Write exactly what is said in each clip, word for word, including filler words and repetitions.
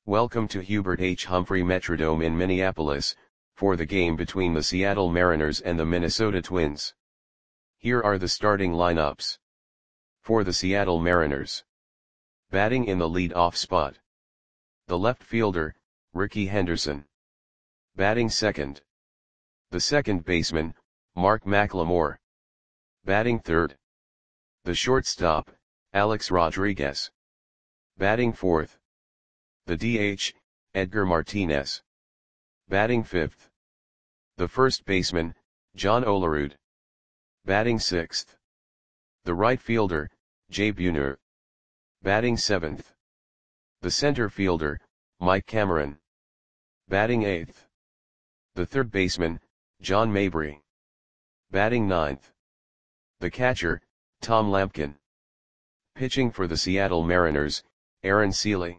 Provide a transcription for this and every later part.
Welcome to Hubert H. Humphrey Metrodome in Minneapolis, for the game between the Seattle Mariners and the Minnesota Twins. Here are the starting lineups. For the Seattle Mariners. Batting in the lead-off spot. The left fielder, Rickey Henderson. Batting second. The second baseman, Mark McLemore. Batting third. The shortstop, Alex Rodriguez. Batting fourth. The D H, Edgar Martinez. Batting fifth. The first baseman, John Olerud. Batting sixth. The right fielder, Jay Buhner. Batting seventh. The center fielder, Mike Cameron. Batting eighth. The third baseman, John Mabry. Batting ninth. The catcher, Tom Lampkin. Pitching for the Seattle Mariners, Aaron Sele.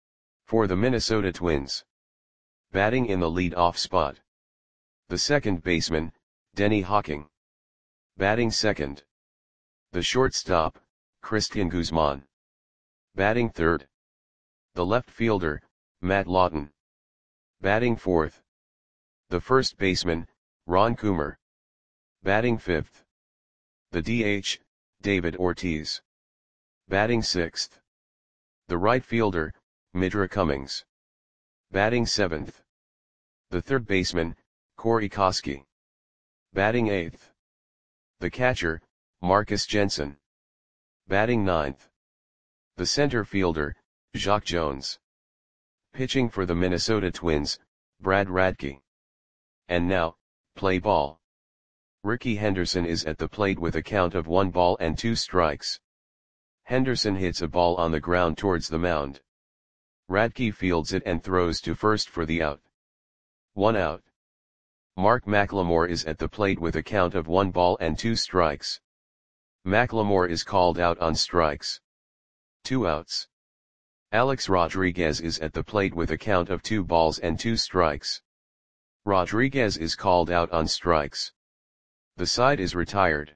For the Minnesota Twins. Batting in the lead-off spot. The second baseman, Denny Hawking. Batting second. The shortstop, Cristian Guzman. Batting third. The left fielder, Matt Lawton. Batting fourth. The first baseman, Ron Coomer. Batting fifth. The D H, David Ortiz. Batting sixth. The right fielder, Midra Cummings. Batting seventh. The third baseman, Corey Koskie. Batting eighth. The catcher, Marcus Jensen. Batting ninth. The center fielder, Jacque Jones. Pitching for the Minnesota Twins, Brad Radke. And now, play ball. Rickey Henderson is at the plate with a count of one ball and two strikes. Henderson hits a ball on the ground towards the mound. Radke fields it and throws to first for the out. One out. Mark McLemore is at the plate with a count of one ball and two strikes. McLemore is called out on strikes. Two outs. Alex Rodriguez is at the plate with a count of two balls and two strikes. Rodriguez is called out on strikes. The side is retired.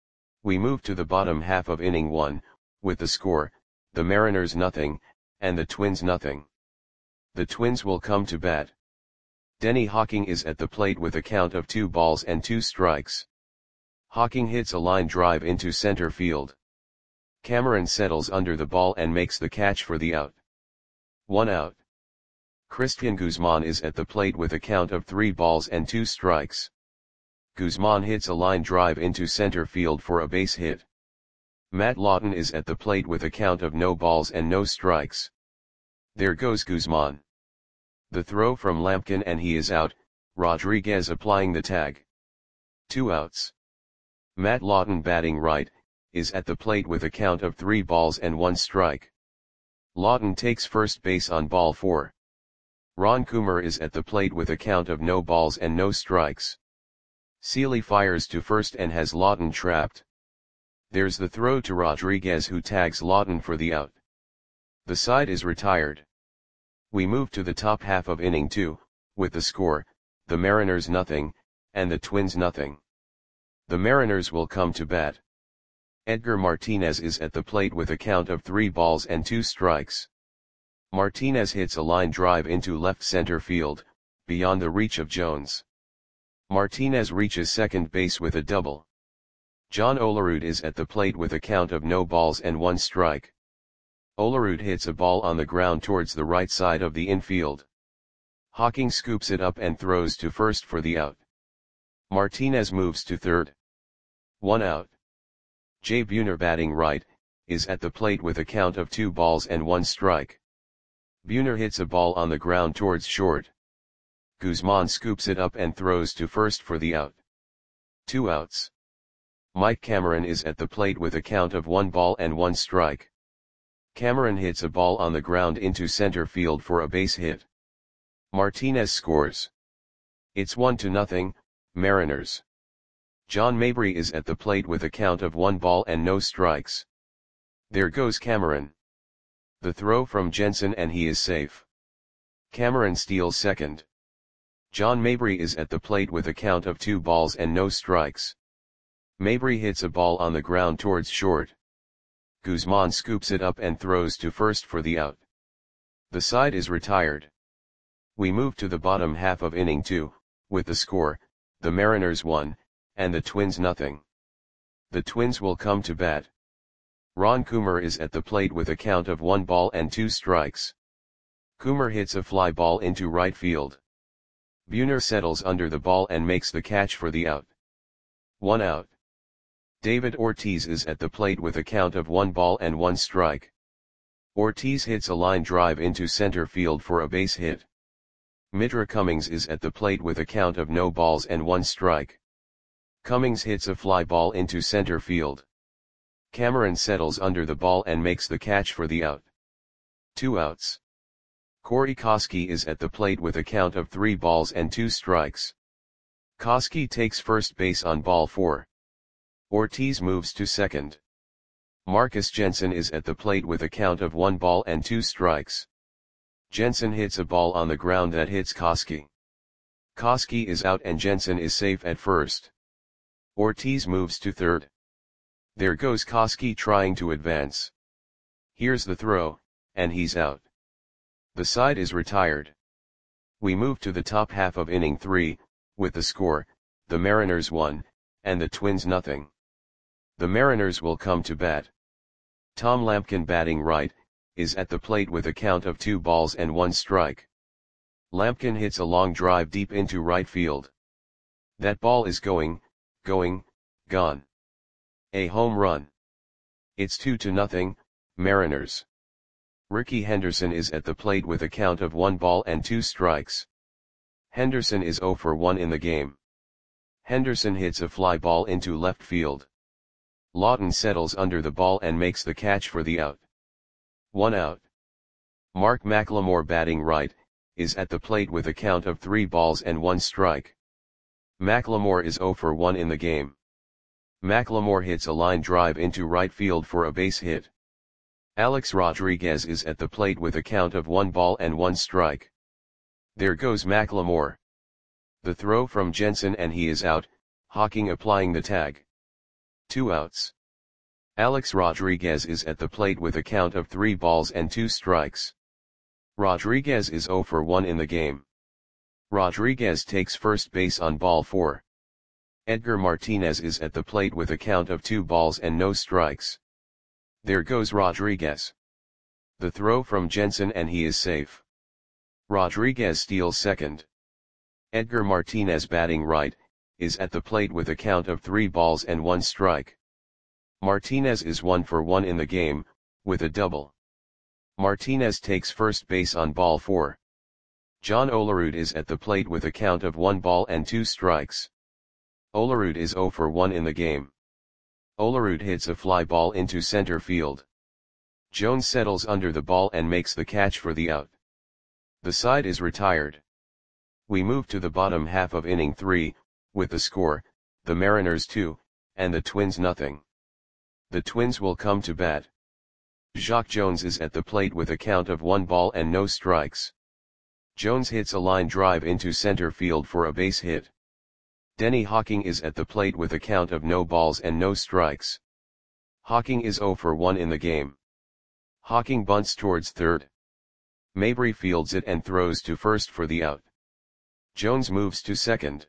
We move to the bottom half of inning one, with the score, the Mariners nothing, and the Twins nothing. The Twins will come to bat. Denny Hawking is at the plate with a count of two balls and two strikes. Hawking hits a line drive into center field. Cameron settles under the ball and makes the catch for the out. One out. Cristian Guzman is at the plate with a count of three balls and two strikes. Guzman hits a line drive into center field for a base hit. Matt Lawton is at the plate with a count of no balls and no strikes. There goes Guzman. The throw from Lampkin and he is out, Rodriguez applying the tag. Two outs. Matt Lawton batting right, is at the plate with a count of three balls and one strike. Lawton takes first base on ball four. Ron Coomer is at the plate with a count of no balls and no strikes. Sele fires to first and has Lawton trapped. There's the throw to Rodriguez who tags Lawton for the out. The side is retired. We move to the top half of inning two, with the score, the Mariners nothing, and the Twins nothing. The Mariners will come to bat. Edgar Martinez is at the plate with a count of three balls and two strikes. Martinez hits a line drive into left center field, beyond the reach of Jones. Martinez reaches second base with a double. John Olerud is at the plate with a count of no balls and one strike. Olerud hits a ball on the ground towards the right side of the infield. Hawking scoops it up and throws to first for the out. Martinez moves to third. One out. Jay Buhner batting right, is at the plate with a count of two balls and one strike. Buhner hits a ball on the ground towards short. Guzman scoops it up and throws to first for the out. Two outs. Mike Cameron is at the plate with a count of one ball and one strike. Cameron hits a ball on the ground into center field for a base hit. Martinez scores. It's one to nothing, Mariners. John Mabry is at the plate with a count of one ball and no strikes. There goes Cameron. The throw from Jensen and he is safe. Cameron steals second. John Mabry is at the plate with a count of two balls and no strikes. Mabry hits a ball on the ground towards short. Guzman scoops it up and throws to first for the out. The side is retired. We move to the bottom half of inning two, with the score, the Mariners one, and the Twins nothing. The Twins will come to bat. Ron Coomer is at the plate with a count of one ball and two strikes. Coomer hits a fly ball into right field. Buhner settles under the ball and makes the catch for the out. One out. David Ortiz is at the plate with a count of one ball and one strike. Ortiz hits a line drive into center field for a base hit. Mitra Cummings is at the plate with a count of no balls and one strike. Cummings hits a fly ball into center field. Cameron settles under the ball and makes the catch for the out. Two outs. Corey Koskie is at the plate with a count of three balls and two strikes. Koskie takes first base on ball four. Ortiz moves to second. Marcus Jensen is at the plate with a count of one ball and two strikes. Jensen hits a ball on the ground that hits Koskie. Koskie is out and Jensen is safe at first. Ortiz moves to third. There goes Koskie trying to advance. Here's the throw, and he's out. The side is retired. We move to the top half of inning three, with the score, the Mariners one, and the Twins nothing. The Mariners will come to bat. Tom Lampkin, batting right, is at the plate with a count of two balls and one strike. Lampkin hits a long drive deep into right field. That ball is going, going, gone. A home run. It's two to nothing, Mariners. Rickey Henderson is at the plate with a count of one ball and two strikes. Henderson is zero for one in the game. Henderson hits a fly ball into left field. Lawton settles under the ball and makes the catch for the out. One out. Mark McLemore, batting right, is at the plate with a count of three balls and one strike. McLemore is zero for one in the game. McLemore hits a line drive into right field for a base hit. Alex Rodriguez is at the plate with a count of one ball and one strike. There goes McLemore. The throw from Jensen and he is out, Hawking applying the tag. Two outs. Alex Rodriguez is at the plate with a count of three balls and two strikes. Rodriguez is zero for one in the game. Rodriguez takes first base on ball four. Edgar Martinez is at the plate with a count of two balls and no strikes. There goes Rodriguez. The throw from Jensen and he is safe. Rodriguez steals second. Edgar Martinez, batting right, is at the plate with a count of three balls and one strike. Martinez is one for one in the game, with a double. Martinez takes first base on ball four. John Olerud is at the plate with a count of one ball and two strikes. Olerud is zero for one in the game. Olerud hits a fly ball into center field. Jones settles under the ball and makes the catch for the out. The side is retired. We move to the bottom half of inning three, with the score, the Mariners two, and the Twins nothing. The Twins will come to bat. Jacque Jones is at the plate with a count of one ball and no strikes. Jones hits a line drive into center field for a base hit. Denny Hawking is at the plate with a count of no balls and no strikes. Hawking is zero for one in the game. Hawking bunts towards third. Mabry fields it and throws to first for the out. Jones moves to second.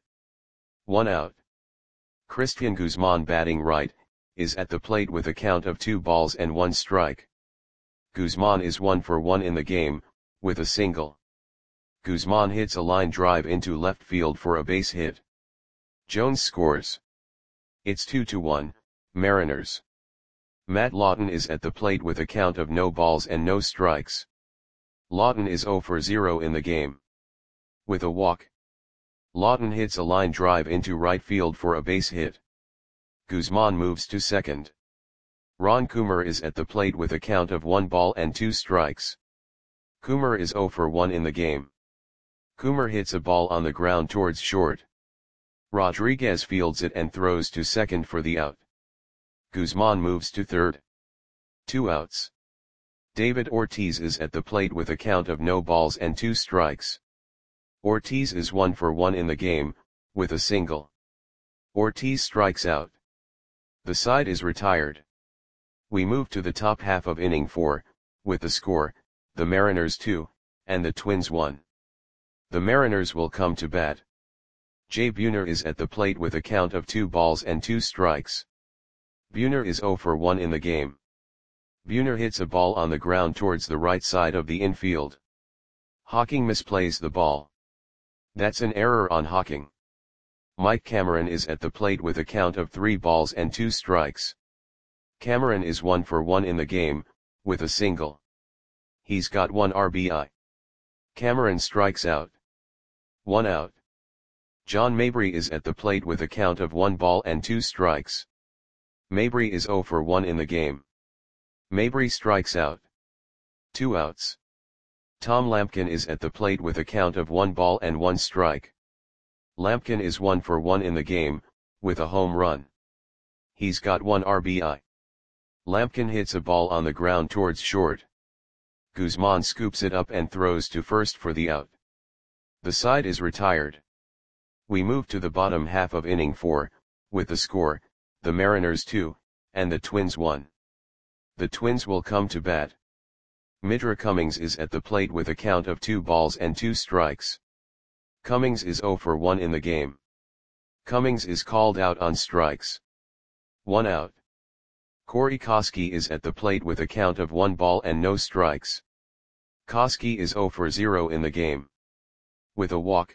One out. Christian Guzman, batting right, is at the plate with a count of two balls and one strike. Guzman is one for one in the game, with a single. Guzman hits a line drive into left field for a base hit. Jones scores. It's two to one, Mariners. Matt Lawton is at the plate with a count of no balls and no strikes. Lawton is zero for zero in the game. With a walk. Lawton hits a line drive into right field for a base hit. Guzman moves to second. Ron Coomer is at the plate with a count of one ball and two strikes. Coomer is zero for one in the game. Coomer hits a ball on the ground towards short. Rodriguez fields it and throws to second for the out. Guzman moves to third. Two outs. David Ortiz is at the plate with a count of no balls and two strikes. Ortiz is one for one in the game, with a single. Ortiz strikes out. The side is retired. We move to the top half of inning four, with the score, the Mariners two, and the Twins one. The Mariners will come to bat. Jay Buhner is at the plate with a count of two balls and two strikes. Buhner is zero for one in the game. Buhner hits a ball on the ground towards the right side of the infield. Hocking misplays the ball. That's an error on Hocking. Mike Cameron is at the plate with a count of three balls and two strikes. Cameron is one for one in the game, with a single. He's got one R B I. Cameron strikes out. One out. John Mabry is at the plate with a count of one ball and two strikes. Mabry is zero for one in the game. Mabry strikes out. Two outs. Tom Lampkin is at the plate with a count of one ball and one strike. Lampkin is one for one in the game, with a home run. He's got one R B I. Lampkin hits a ball on the ground towards short. Guzman scoops it up and throws to first for the out. The side is retired. We move to the bottom half of inning four, with the score, the Mariners two, and the Twins one. The Twins will come to bat. Midra Cummings is at the plate with a count of two balls and two strikes. Cummings is zero for one in the game. Cummings is called out on strikes. One out. Corey Koskie is at the plate with a count of one ball and no strikes. Koskie is zero for zero in the game. With a walk.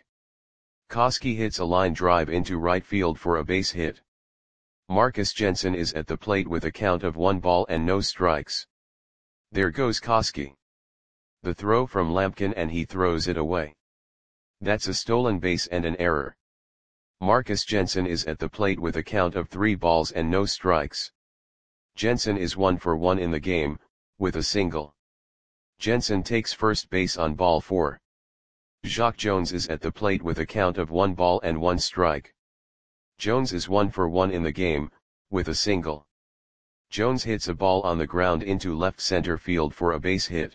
Koskie hits a line drive into right field for a base hit. Marcus Jensen is at the plate with a count of one ball and no strikes. There goes Koskie. The throw from Lampkin and he throws it away. That's a stolen base and an error. Marcus Jensen is at the plate with a count of three balls and no strikes. Jensen is one for one in the game, with a single. Jensen takes first base on ball four. Jacque Jones is at the plate with a count of one ball and one strike. Jones is one for one in the game, with a single. Jones hits a ball on the ground into left center field for a base hit.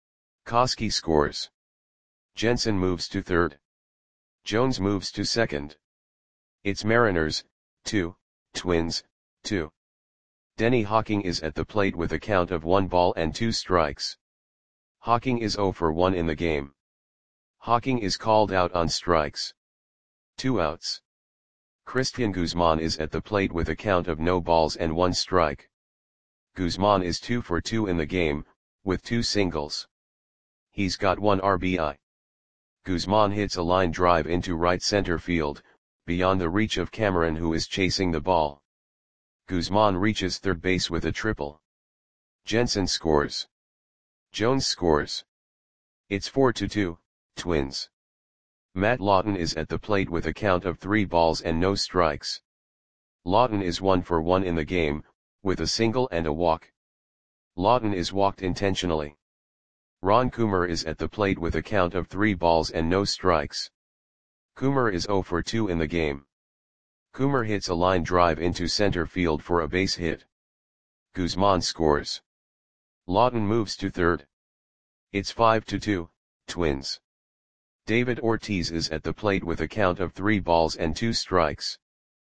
Koskie scores. Jensen moves to third. Jones moves to second. It's Mariners, two, Twins, two. Denny Hocking is at the plate with a count of one ball and two strikes. Hocking is zero for one in the game. Hocking is called out on strikes. Two outs. Christian Guzman is at the plate with a count of no balls and one strike. Guzman is two for two in the game, with two singles. He's got one R B I. Guzman hits a line drive into right center field, beyond the reach of Cameron who is chasing the ball. Guzman reaches third base with a triple. Jensen scores. Jones scores. It's four to two, Twins. Matt Lawton is at the plate with a count of three balls and no strikes. Lawton is one for one in the game, with a single and a walk. Lawton is walked intentionally. Ron Coomer is at the plate with a count of three balls and no strikes. Coomer is zero for two in the game. Coomer hits a line drive into center field for a base hit. Guzman scores. Lawton moves to third. It's five to two, Twins. David Ortiz is at the plate with a count of three balls and two strikes.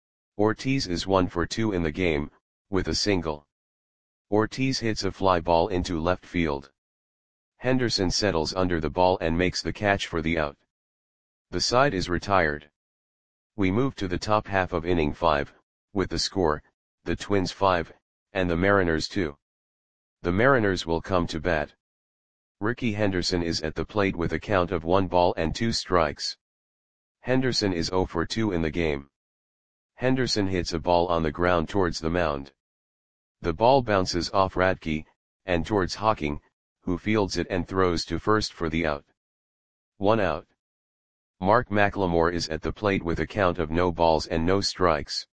Ortiz is one for two in the game, with a single. Ortiz hits a fly ball into left field. Henderson settles under the ball and makes the catch for the out. The side is retired. We move to the top half of inning five, with the score, the Twins five, and the Mariners two. The Mariners will come to bat. Rickey Henderson is at the plate with a count of one ball and two strikes. Henderson is zero for two in the game. Henderson hits a ball on the ground towards the mound. The ball bounces off Radke, and towards Hocking, who fields it and throws to first for the out. One out. Mark McLemore is at the plate with a count of no balls and no strikes.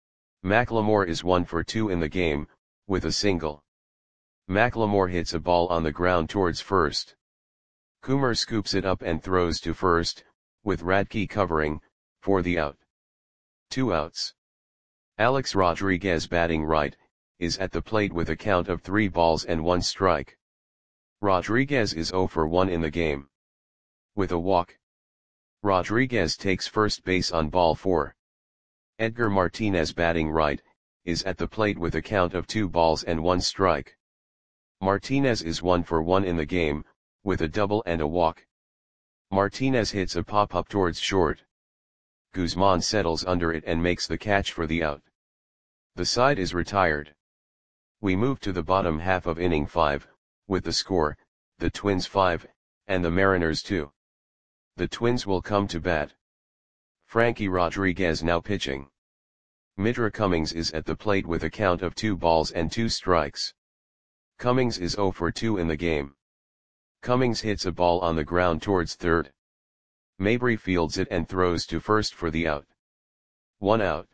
McLemore is one for two in the game, with a single. McLemore hits a ball on the ground towards first. Coomer scoops it up and throws to first, with Radke covering, for the out. Two outs. Alex Rodriguez, batting right, is at the plate with a count of three balls and one strike. Rodriguez is zero for one in the game. With a walk. Rodriguez takes first base on ball four. Edgar Martinez, batting right, is at the plate with a count of two balls and one strike. Martinez is one for one in the game, with a double and a walk. Martinez hits a pop-up towards short. Guzman settles under it and makes the catch for the out. The side is retired. We move to the bottom half of inning five, with the score, the Twins five, and the Mariners two. The Twins will come to bat. Frankie Rodriguez now pitching. Mitra Cummings is at the plate with a count of two balls and two strikes. Cummings is oh for two in the game. Cummings hits a ball on the ground towards third. Mabry fields it and throws to first for the out. One out.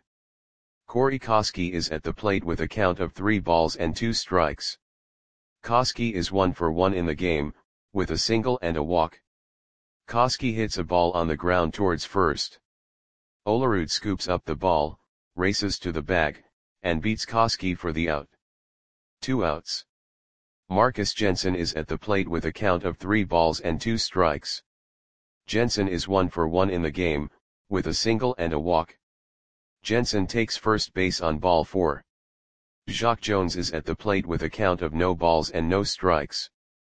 Corey Koskie is at the plate with a count of three balls and two strikes. Koskie is one for one in the game, with a single and a walk. Koskie hits a ball on the ground towards first. Olerud scoops up the ball, races to the bag, and beats Koskie for the out. Two outs. Marcus Jensen is at the plate with a count of three balls and two strikes. Jensen is one for one in the game, with a single and a walk. Jensen takes first base on ball four. Jacque Jones is at the plate with a count of no balls and no strikes.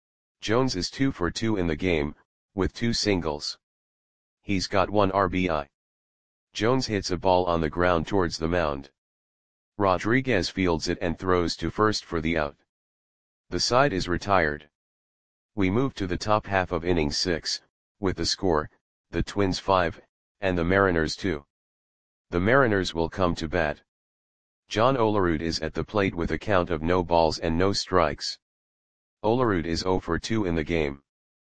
Jones is two for two in the game, with two singles. He's got one R B I. Jones hits a ball on the ground towards the mound. Rodriguez fields it and throws to first for the out. The side is retired. We move to the top half of inning six, with the score, the Twins five, and the Mariners two. The Mariners will come to bat. John Olerud is at the plate with a count of no balls and no strikes. Olerud is oh for two in the game.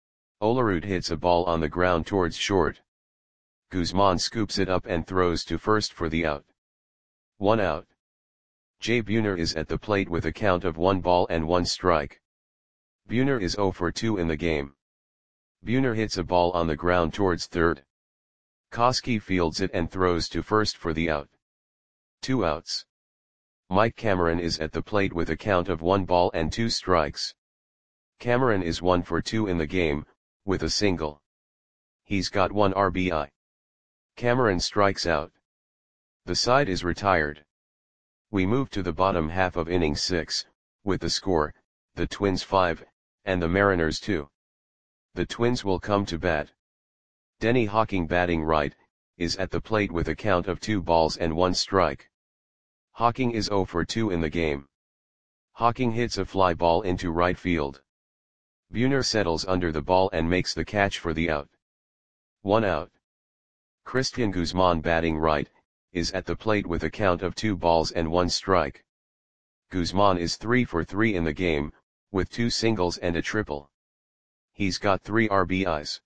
Olerud hits a ball on the ground towards short. Guzman scoops it up and throws to first for the out. One out. Jay Buhner is at the plate with a count of one ball and one strike. Buhner is oh for two in the game. Buhner hits a ball on the ground towards third. Koskie fields it and throws to first for the out. Two outs. Mike Cameron is at the plate with a count of one ball and two strikes. Cameron is one for two in the game, with a single. He's got one R B I. Cameron strikes out. The side is retired. We move to the bottom half of inning six, with the score, the Twins five, and the Mariners two. The Twins will come to bat. Denny Hawking batting right, is at the plate with a count of two balls and one strike. Hawking is oh for two in the game. Hawking hits a fly ball into right field. Buhner settles under the ball and makes the catch for the out. One out. Christian Guzman batting right, is at the plate with a count of two balls and one strike. Guzman is three for three in the game, with two singles and a triple. He's got three R B Is.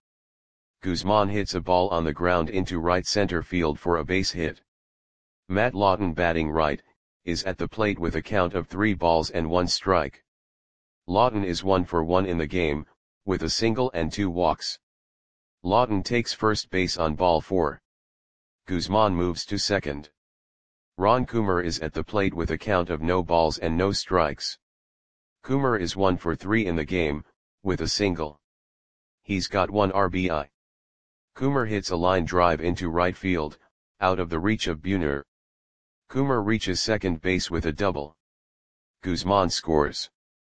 Guzman hits a ball on the ground into right center field for a base hit. Matt Lawton batting right, is at the plate with a count of three balls and one strike. Lawton is one for one in the game, with a single and two walks. Lawton takes first base on ball four. Guzman moves to second. Ron Coomer is at the plate with a count of no balls and no strikes. Coomer is one for three in the game, with a single. He's got one R B I. Coomer hits a line drive into right field, out of the reach of Buhner. Coomer reaches second base with a double. Guzman scores.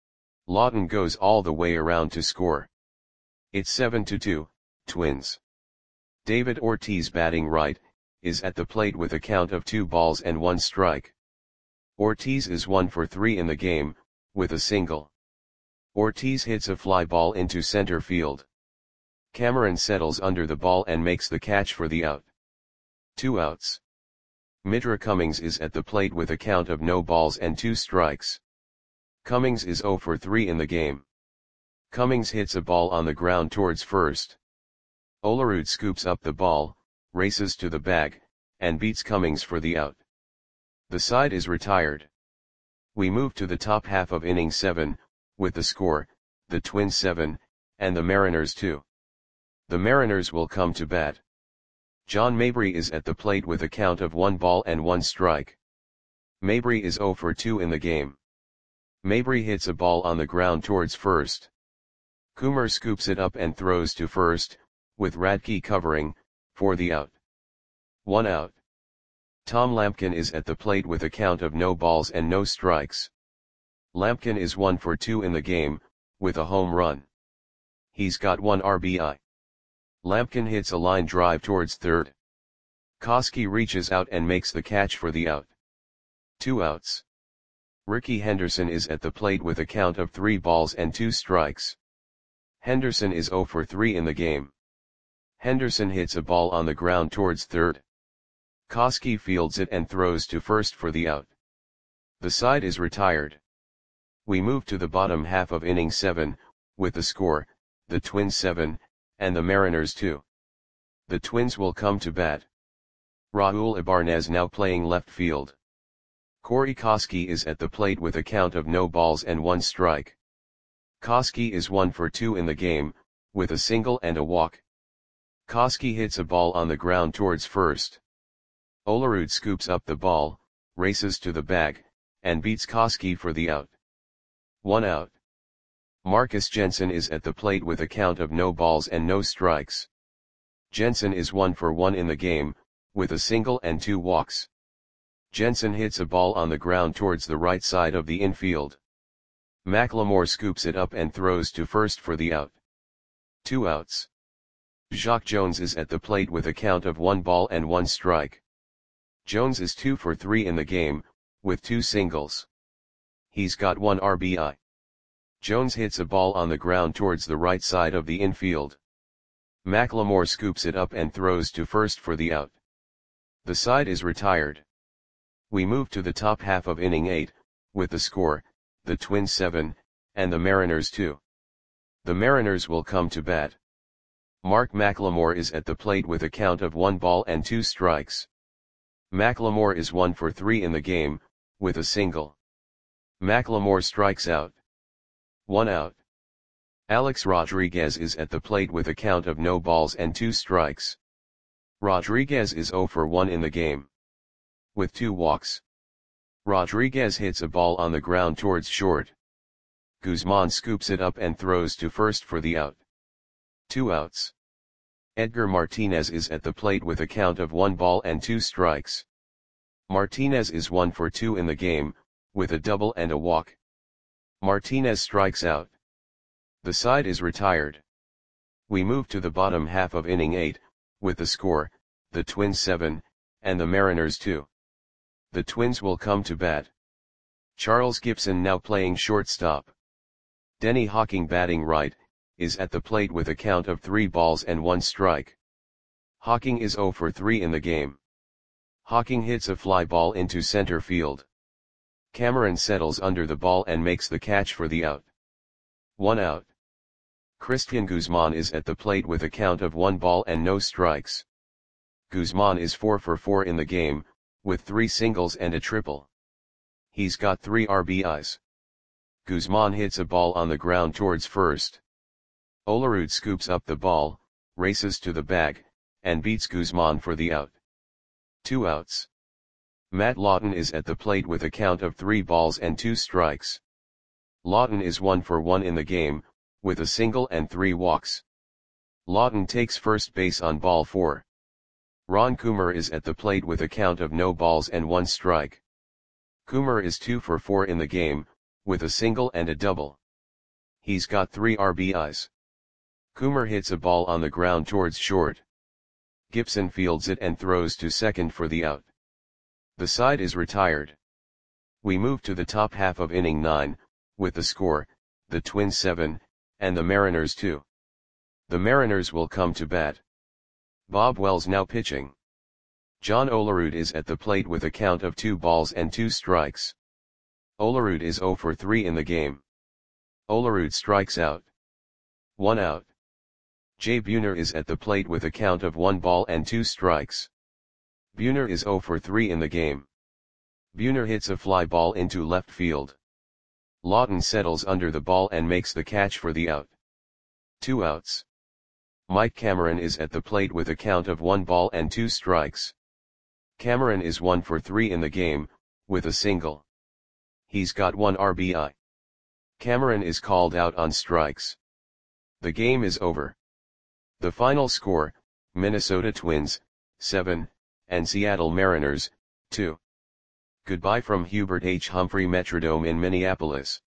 Lawton goes all the way around to score. It's seven to two, Twins. David Ortiz batting right, is at the plate with a count of two balls and one strike. Ortiz is one for three in the game, with a single. Ortiz hits a fly ball into center field. Cameron settles under the ball and makes the catch for the out. Two outs. Mitra Cummings is at the plate with a count of no balls and two strikes. Cummings is oh for three in the game. Cummings hits a ball on the ground towards first. Olerud scoops up the ball, races to the bag, and beats Cummings for the out. The side is retired. We move to the top half of inning seven, with the score, the Twins seven, and the Mariners two. The Mariners will come to bat. John Mabry is at the plate with a count of one ball and one strike. Mabry is oh for two in the game. Mabry hits a ball on the ground towards first. Coomer scoops it up and throws to first, with Radke covering, for the out. One out. Tom Lampkin is at the plate with a count of no balls and no strikes. Lampkin is one for two in the game, with a home run. He's got one R B I. Lampkin hits a line drive towards third. Koski reaches out and makes the catch for the out. Two outs. Ricky Henderson is at the plate with a count of three balls and two strikes. Henderson is zero for three in the game. Henderson hits a ball on the ground towards third. Koski fields it and throws to first for the out. The side is retired. We move to the bottom half of inning seven, with the score, the Twins seven, and the Mariners two. The Twins will come to bat. Raul Ibanez now playing left field. Corey Koski is at the plate with a count of no balls and one strike. Koski is one for two in the game, with a single and a walk. Koski hits a ball on the ground towards first. Olerud scoops up the ball, races to the bag, and beats Koski for the out. One out. Marcus Jensen is at the plate with a count of no balls and no strikes. Jensen is one for one in the game, with a single and two walks. Jensen hits a ball on the ground towards the right side of the infield. McLemore scoops it up and throws to first for the out. Two outs. Jacque Jones is at the plate with a count of one ball and one strike. Jones is two for three in the game, with two singles. He's got one R B I. Jones hits a ball on the ground towards the right side of the infield. McLemore scoops it up and throws to first for the out. The side is retired. We move to the top half of inning eight, with the score, the Twins seven, and the Mariners two. The Mariners will come to bat. Mark McLemore is at the plate with a count of one ball and two strikes. McLemore is one for three in the game, with a single. McLemore strikes out. One out. Alex Rodriguez is at the plate with a count of no balls and two strikes. Rodriguez is zero for one in the game, with two walks. Rodriguez hits a ball on the ground towards short. Guzman scoops it up and throws to first for the out. Two outs. Edgar Martinez is at the plate with a count of one ball and two strikes. Martinez is one for two in the game, with a double and a walk. Martinez strikes out. The side is retired. We move to the bottom half of inning eight, with the score, the Twins seven, and the Mariners two. The Twins will come to bat. Charles Gibson now playing shortstop. Denny Hawking batting right, is at the plate with a count of three balls and one strike. Hawking is zero for three in the game. Hawking hits a fly ball into center field. Cameron settles under the ball and makes the catch for the out. One out. Christian Guzman is at the plate with a count of one ball and no strikes. Guzman is four for four in the game, with three singles and a triple. He's got three R B Is. Guzman hits a ball on the ground towards first. Olerud scoops up the ball, races to the bag, and beats Guzman for the out. Two outs. Matt Lawton is at the plate with a count of three balls and two strikes. Lawton is one for one in the game, with a single and three walks. Lawton takes first base on ball four. Ron Coomer is at the plate with a count of no balls and one strike. Coomer is two for four in the game, with a single and a double. He's got three R B Is. Coomer hits a ball on the ground towards short. Gibson fields it and throws to second for the out. The side is retired. We move to the top half of inning nine, with the score, the Twins seven, and the Mariners two. The Mariners will come to bat. Bob Wells now pitching. John Olerud is at the plate with a count of two balls and two strikes. Olerud is zero for three in the game. Olerud strikes out. One out. Jay Buhner is at the plate with a count of one ball and two strikes. Buhner is zero for three in the game. Buhner hits a fly ball into left field. Lawton settles under the ball and makes the catch for the out. Two outs. Mike Cameron is at the plate with a count of one ball and two strikes. Cameron is one for three in the game, with a single. He's got one R B I. Cameron is called out on strikes. The game is over. The final score, Minnesota Twins, seven, and Seattle Mariners, two. Goodbye from Hubert H. Humphrey Metrodome in Minneapolis.